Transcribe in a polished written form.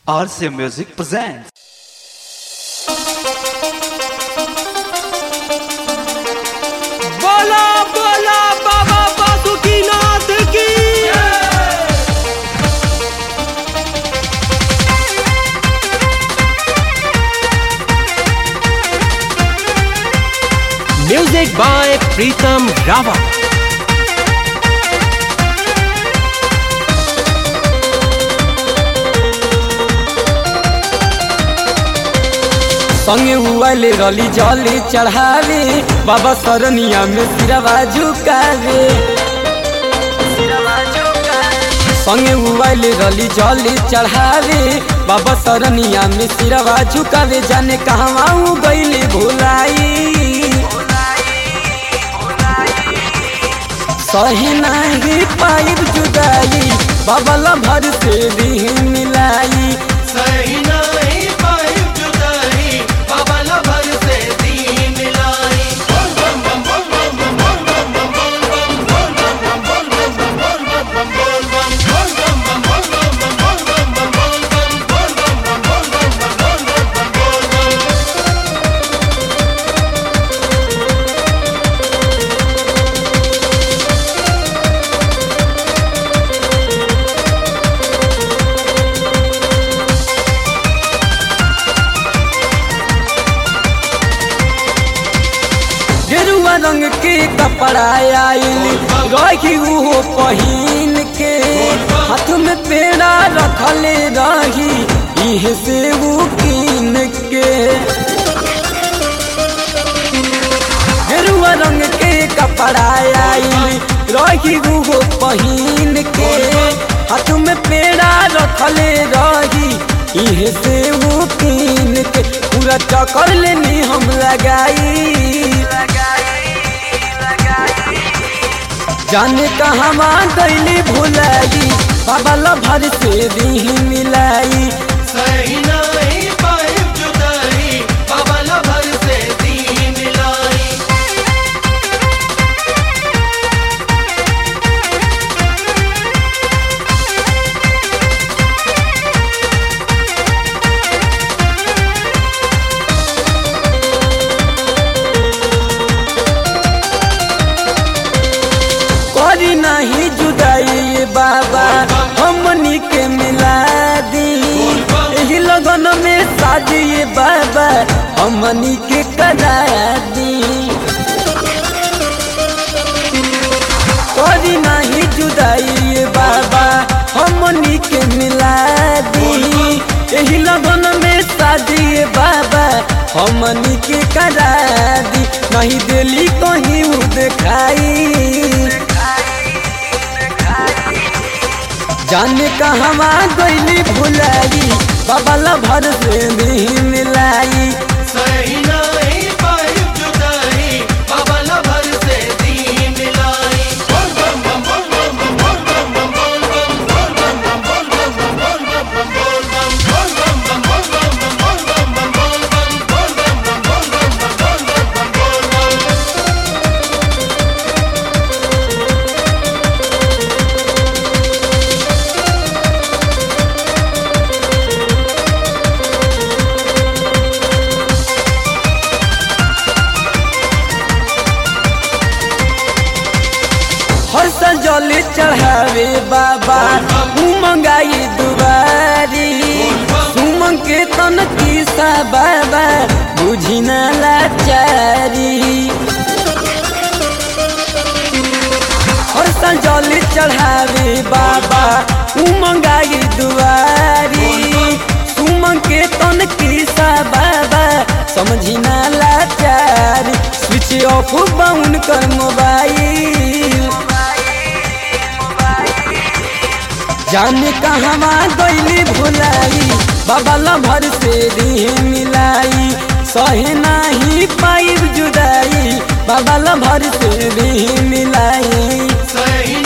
RC Music presents. बोला बोला बाबा बासुकीनाथ की म्यूजिक बाय प्रीतम रावत। संगे हुआले रली जली चढ़ावे बाबा सरनिया में सिरवा झुकावे। संगे हुआले रली जली चढ़ावे बाबा सरनिया में सिरवा झुकावे। जाने कहवा गईले भुलाई सही नहीं पाइब जुदाई बाबा लभर से भी मिलाई। सही नहीं पाइब जुदाई बाबा लभर से दी मिलाई। बोल बम बम बोल बम बम बोल बम बम बोल बम बम बोल बम बम बोल बम बम बोल बम बोल बम बम बोल बम बोल बम बोल बम बम बोल बम बोल बम। गेरुआ रंग के कपड़ा आइल रही वो पहिन के हाथ में पेड़ा रखले रही इहे से वो कीन के। गेरुआ रंग के कपड़ा आइल रही वो पहिन के हाथ में पेड़ा रखले रही इहे से वो कीन के। पूरा चक्कर लेनी हम लगाई जाने कहवा गईली भुलाई बाबा लभर से दी मिलाई। सही नहीं पाइब जुदाई बाबा लभर से दी मिलाई। करी नहीं जुदाई ये बाबा हमनी के मिला दी यही लगन में शादी ये बाबा हमनी के करा दी। करी नहीं जुदाई ये बाबा हमनी के मिला दी यही लगन में शादी ये बाबा हमनी के करा दी। नहीं दिली कहीं वो दिखाई जाने कहवा गईली भुलाई बाबा लभर से भी मिलाई। सही नहीं पाइब जुदाई बाबा लभर से दी मिलाई। बोल बम बम बोल बम बोल बम बोल बम बोल बम बोल बम बोल बम बोल बम बोल बम बोल बम बोल बम बोल बम बोल बम बोल बम। हर साल जल चढ़ावे बाबा मंगाई दुबारी सुमन के तन किसा बाबा बुझी ना लाचारी। हर साल जल चढ़ावे बाबा मंगाई दुआरी सुमन के तन किसा बाबा समझी ना लाचारी। स्विच ऑफ बाउन कर मोबाइल जाने कहवा गईली भुलाई बाबा लभर से दी मिलाई। सहे नहीं पाइब जुदाई बाबा लभर से भी मिलाई। सही